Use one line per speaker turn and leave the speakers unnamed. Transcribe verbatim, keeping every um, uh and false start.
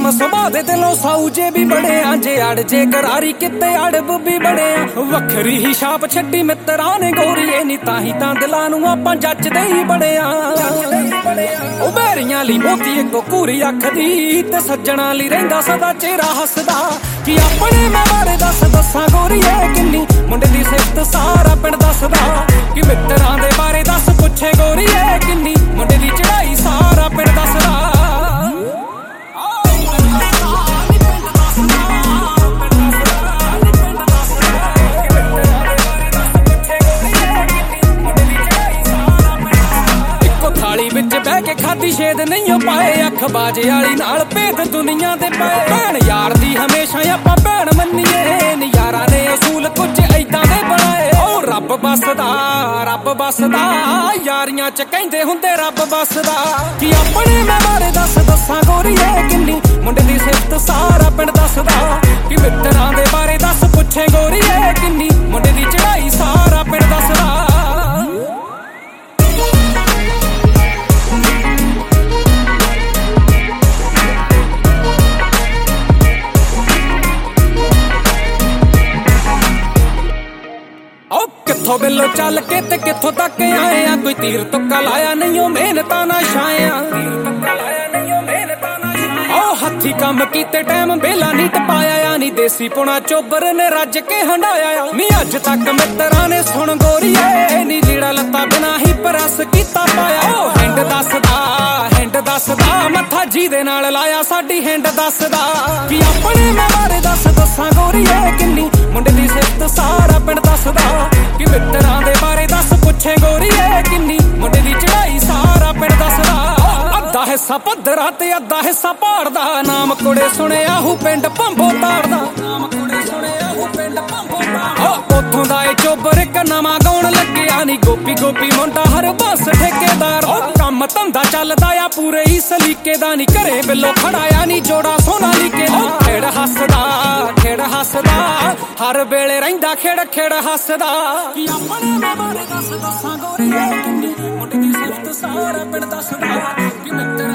ਨਰਮ ਸੁਭਾਅ ਦੇ ਦਿਲੋਂ ਸਾਊ ਜੇ ਵੀ ਬੜੇ ਆ, ਜੇ ਅੜ ਜੇ ਕਰਾਰੀ ਕਿਤੇ ਅੜਬ ਵੀ ਬੜੇ ਆ। ਵੱਖਰੀ ਹੀ ਛਾਪ ਛੱਡੀ ਮਿੱਤਰਾਂ ਨੇ ਗੋਰੀਏ ਨੀ, ਤਾਂ ਹੀ ਤਾਂ ਦਿਲਾਂ ਨੂੰ ਆਪਾਂ ਜੱਜਦੇ ਹੀ ਬੜੇ ਆ। ਉਹ ਬੈਰੀਆਂ ਲਈ ਮੋਤੀ ਇੱਕੋ ਘੂਰੀ ਅੱਖ ਦੀ, ਤੇ ਸੱਜਣਾ ਲਈ ਰਹਿੰਦਾ ਸਦਾ ਚਿਹਰਾ ਹੱਸਦਾ। ਕਿ ਆਪਣੇ ਮੈਂ ਬਾਰੇ ਦੱਸ ਦੱਸਾਂ ਗੋਰੀਏ ਕਿੰਨੀ, ਮੁੰਡੇ ਦੀ ਸਿਫਤ ਸਾਰਾ ਪਿੰਡ ਦੱਸਦਾ। ਕਿ ਮਿੱਤਰਾਂ ਦੇ ਬਾਰੇ ਦੱਸ ਪੁੱਛੇ ਗੋਰੀਏ ਕਿੰਨੀ, ਮੁੰਡੇ ਦੀ ਚੜਾਈ ਸਾਰਾ ਪਿੰਡ ਦੱਸਦਾ। ਵਿੱਚ ਬਹਿ ਕੇ ਖਾਦੀ ਛੇਦ ਨਹੀਂ ਪਾਏ, ਅੱਖ ਬਾਜੇ ਵਾਲੀ ਨਾਲ ਭੇਦ ਦੁਨੀਆ ਦੇ ਪਏ। ਭੈਣ ਯਾਰ ਦੀ ਹਮੇਸ਼ਾ ਆਪਾਂ ਭੈਣ ਮੰਨੀਏ, ਨਜ਼ਾਰਾ ਨੇ ਅਸੂਲ ਕੁਝ ਏਦਾਂ ਦੇ ਬਣਾਏ। ਉਹ ਰੱਬ ਬਸਦਾ ਰੱਬ ਬਸਦਾ, ਯਾਰੀਆਂ ਚ ਕਹਿੰਦੇ ਹੁੰਦੇ ਰੱਬ ਬਸਦਾ। ਕਿ ਆਪਣੇ ਮੈਂ ਬਾਰੇ ਦੱਸ ਦੱਸਾਂ ਗੋਰੀਏ ਕਿੰਨੀ, ਮੁੰਡੇ ਦੀ ਸਿਫਤ ਸਾਰਾ ਪਿੰਡ ਦੱਸਦਾ। ਕਿ ਮਿੱਤਰਾਂ ਦੇ ਬਾਰੇ ਦੱਸ ਪੁੱਛੇ ਗੋਰੀਏ ਕਿੰਨੀ, ਮੁੰਡੇ ਦੀ ਚੜਾਈ ਸਾਰਾ ਪਿੰਡ ਦੱਸਦਾ। ਕਿੱਥੋਂ ਬਿੱਲੋ ਚੱਲ ਕੇ ਤੇ ਕਿੱਥੋਂ ਤੱਕ ਆਏ ਆ, ਕੋਈ ਤੀਰ ਤੁੱਕਾ ਲਾਇਆ ਨਹੀਂ ਉਹ ਮਿਹਨਤਾਂ ਨਾ ਛਾਇਆ। ਉਹ ਹੱਥੀ ਕੰਮ ਕੀਤੇ ਟਾਈਮ ਬੇਲਾ ਨਹੀਂ ਟਪਾਇਆ, ਨੀ ਦੇਸੀ ਪੁਣਾ ਚੋਬਰ ਨੇ ਰੱਜ ਕੇ ਹੰਡਾਇਆ। ਨੀ ਅੱਜ ਤੱਕ ਮਿੱਤਰਾਂ ਨੇ ਸੁਣ ਗੋਰੀਏ, ਨੀ ਲੀੜਾ ਲੱਤਾ ਬਿਨਾ ਹੀ ਪ੍ਰੈਸ ਕੀਤਾ ਪਾਇਆ। ਉਹ ਹਿੰਡ ਦੱਸਦਾ ਹਿੰਡ ਦੱਸਦਾ, ਮੱਥਾ ਜਿਹਦੇ ਨਾਲ ਲਾਇਆ ਸਾਡੀ ਹਿੰਡ ਦੱਸਦਾ। ਕਿ ਆਪਣੇ ਮੈਂ ਬਾਰੇ ਦੱਸ ਦੱਸਾਂ ਗੋਰੀਏ ਕਿੰਨੀ, ਮੁੰਡੇ ਦੀ ਸਿਫਤ ਸਾਰਾ ਪਿੰਡ ਦੱਸਦਾ। ਕਿ ਮਿੱਤਰਾਂ ਦੇ ਬਾਰੇ ਦੱਸ ਪੁੱਛੇ ਗੋਰੀਏ ਕਿੰਨੀ, ਮੁੰਡੇ ਦੀ ਚੜਾਈ ਸਾਰਾ ਪਿੰਡ ਦੱਸਦਾ। ਅੱਧਾ ਹਿੱਸਾ ਪੱਧਰਾ ਤੇ ਅੱਧਾ ਹਿੱਸਾ ਪਹਾੜ ਦਾ, ਨਾਮ ਕੁੜੇ ਸੁਣਿਆ ਹੂ ਪਿੰਡ ਭੰਬੋ ਤਾੜਦਾ। ਨਾਮ ਕੁੜੇ ਸੁਣਿਆ ਹੂ ਪਿੰਡ ਭੰਬੋ ਤਾੜਦਾ। ਉੱਥੋਂ ਦਾ ਇਹ ਚੋਬਰ ਇੱਕ ਨਵਾਂ ਗਾਉਣ ਲੱਗਿਆ, ਨੀ ਗੋਪੀ ਗੋਪੀ ਮੁੰਡਾ ਹਰ ਬਸ ਠੇਕੇਦਾਰ। ਉਹ ਕੰਮ ਧੰਦਾ ਚੱਲਦਾ ਆ ਪੂਰੇ ਹੀ ਸਲੀਕੇ ਦਾ, ਨੀ ਘਰੇ ਬਿੱਲੋ ਖੜਾਇਆ ਨੀ ਜੋੜਾ ਸੋਨਾ ਲੀਕੇ ਦਾ। ਖੇੜ ਹੱਸਦਾ ਖੇੜ ਹੱਸਦਾ, ਹਰ ਵੇਲੇ ਰਹਿੰਦਾ ਖੇੜ ਖੇੜ ਹੱਸਦਾ। ਕਿ ਆਪਣੇ ਮੈਂ ਬਾਰੇ ਦੱਸ ਦੱਸਾਂ ਗੋਰੀਏ ਕਿੰਨੀ, ਮੁੰਡੇ ਦੀ ਸਿਫਤ ਸਾਰਾ ਪਿੰਡ ਦੱਸਦਾ। ਕਿ ਮਿੱਤਰ